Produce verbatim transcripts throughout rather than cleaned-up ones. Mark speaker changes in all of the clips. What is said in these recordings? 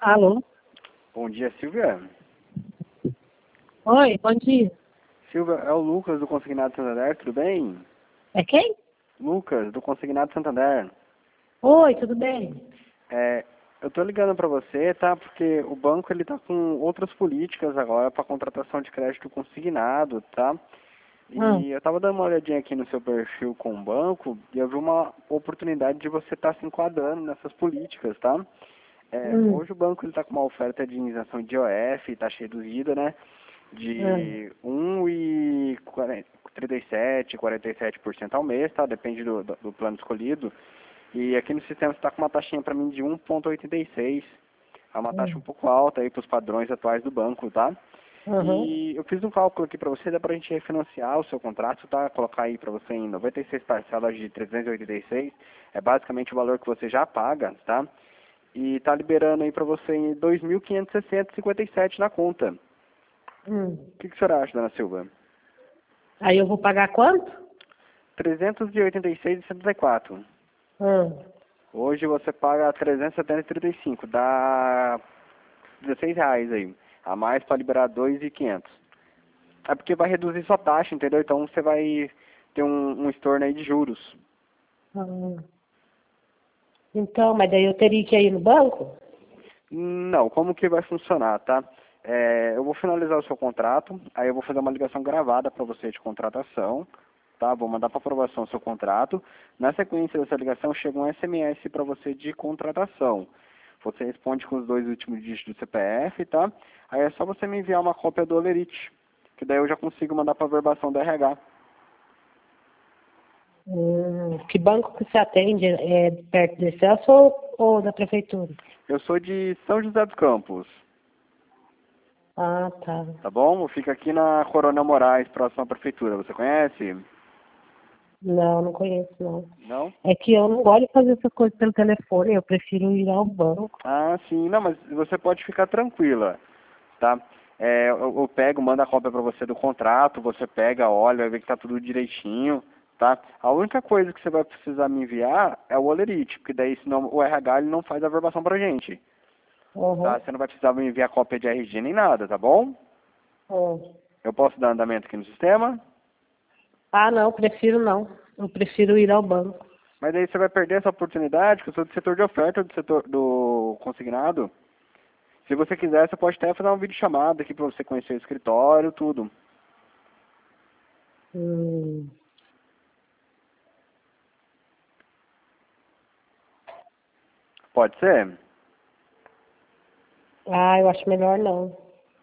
Speaker 1: Alô?
Speaker 2: Bom dia, Silvia.
Speaker 1: Oi, bom dia.
Speaker 2: Silvia, é o Lucas do Consignado Santander, tudo bem?
Speaker 1: É quem?
Speaker 2: Lucas, do Consignado Santander.
Speaker 1: Oi, tudo bem?
Speaker 2: É, eu tô ligando para você, tá? Porque o banco ele tá com outras políticas agora para contratação de crédito consignado, tá?
Speaker 1: Ah,
Speaker 2: E eu tava dando uma olhadinha aqui no seu perfil com o banco e eu vi uma oportunidade de você estar se enquadrando nessas políticas, tá? É,
Speaker 1: hum,
Speaker 2: hoje o banco ele tá com uma oferta de isenção de I O F, taxa reduzida, né?
Speaker 1: ah,
Speaker 2: De um vírgula trinta e sete, quarenta e sete por cento ao mês, tá? Depende do, do, do plano escolhido. E aqui no sistema você está com uma taxinha para mim de um vírgula oitenta e seis. É uma taxa um
Speaker 1: hum,
Speaker 2: pouco alta aí para os padrões atuais do banco, tá?
Speaker 1: aham,
Speaker 2: E eu fiz um cálculo aqui para você, dá para a gente refinanciar o seu contrato, tá? Colocar aí para você em noventa e seis parcelas de trezentos e oitenta e seis. É basicamente o valor que você já paga, tá? E tá liberando aí para você em dois mil quinhentos e sessenta e cinquenta e sete na conta.
Speaker 1: hum.
Speaker 2: O que, que a senhora acha, dona Silva?
Speaker 1: Aí eu vou pagar quanto?
Speaker 2: trezentos e oitenta e seis e setenta e quatro.
Speaker 1: Ah,
Speaker 2: Hoje você paga trezentos e setenta e trinta e cinco, dá dezesseis reais aí, a mais para liberar dois mil e quinhentos. É porque vai reduzir sua taxa, entendeu? Então você vai ter um, um estorno aí de juros.
Speaker 1: ah. Então, mas daí eu teria que ir no banco?
Speaker 2: Não, como que vai funcionar, tá? É, eu vou finalizar o seu contrato, aí eu vou fazer uma ligação gravada para você de contratação, tá? Vou mandar para aprovação o seu contrato. Na sequência dessa ligação chega um S M S para você de contratação. Você responde com os dois últimos dígitos do C P F, tá? Aí é só você me enviar uma cópia do Olerite, que daí eu já consigo mandar para a verbação do R H.
Speaker 1: Hum, que banco que você atende? É perto do Celso ou, ou da prefeitura?
Speaker 2: Eu sou de São José dos Campos,
Speaker 1: Ah, tá.
Speaker 2: tá bom? Fica aqui na Coronel Moraes, próximo à prefeitura. Você conhece?
Speaker 1: Não, não conheço, não.
Speaker 2: Não?
Speaker 1: É que eu não gosto de fazer essas coisas pelo telefone, eu prefiro ir ao banco.
Speaker 2: Ah, sim. Não, mas você pode ficar tranquila, tá? É, eu, eu pego, mando a cópia para você do contrato, você pega, olha, vai ver que tá tudo direitinho, tá? A única coisa que você vai precisar me enviar é o Olerite, porque daí senão o R H ele não faz a verbação pra gente,
Speaker 1: Aham.
Speaker 2: tá? Você não vai precisar me enviar cópia de R G nem nada, tá bom?
Speaker 1: Ah,
Speaker 2: Eu posso dar andamento aqui no sistema,
Speaker 1: Ah, não, prefiro não. Eu prefiro ir ao banco.
Speaker 2: mas daí você vai perder essa oportunidade, que eu sou do setor de oferta do setor do consignado. Se você quiser, você pode até fazer uma videochamada aqui para você conhecer o escritório, tudo.
Speaker 1: Hum.
Speaker 2: Pode ser?
Speaker 1: Ah, eu acho melhor não.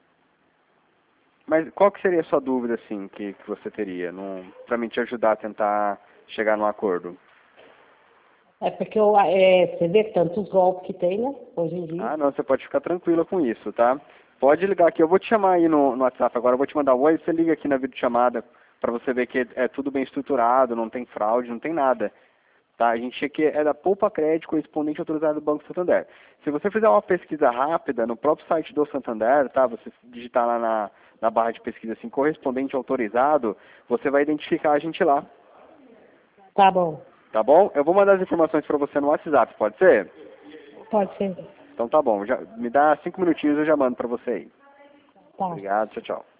Speaker 2: Mas qual que seria a sua dúvida, assim, que, que você teria, para mim te ajudar a tentar chegar num acordo?
Speaker 1: É porque eu, é, você vê tantos golpes que tem, né? Hoje em dia.
Speaker 2: Ah, não, você pode ficar tranquila com isso, tá? Pode ligar aqui, eu vou te chamar aí no, no WhatsApp agora, eu vou te mandar um oi, você liga aqui na videochamada para você ver que é, é tudo bem estruturado, não tem fraude, não tem nada. Tá? A gente aqui é da Poupa Crédito, correspondente autorizado do Banco Santander. Se você fizer uma pesquisa rápida no próprio site do Santander, tá? Você digitar lá na, na barra de pesquisa assim, correspondente autorizado, você vai identificar a gente lá,
Speaker 1: Tá bom.
Speaker 2: tá bom? Eu vou mandar as informações para você no WhatsApp, pode ser?
Speaker 1: Pode ser.
Speaker 2: Então tá bom, já, me dá cinco minutinhos, eu já mando para você aí.
Speaker 1: Tá.
Speaker 2: Obrigado, tchau, tchau.